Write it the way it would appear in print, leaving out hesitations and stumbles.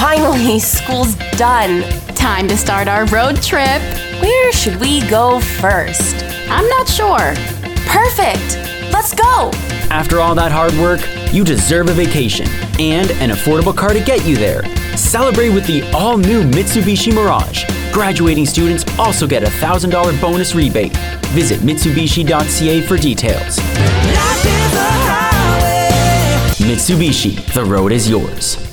Finally, school's done. Time to start our road trip. Where should we go first? I'm not sure. Perfect! Let's go! After all that hard work, you deserve a vacation and an affordable car to get you there. Celebrate with the all-new Mitsubishi Mirage. Graduating students also get a $1,000 bonus rebate. Visit Mitsubishi.ca for details. Mitsubishi, the road is yours.